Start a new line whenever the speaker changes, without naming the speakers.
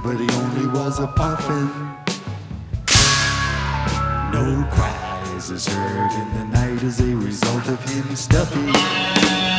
but he only was a puffin. No cries is heard in the night as a result of him stuffing.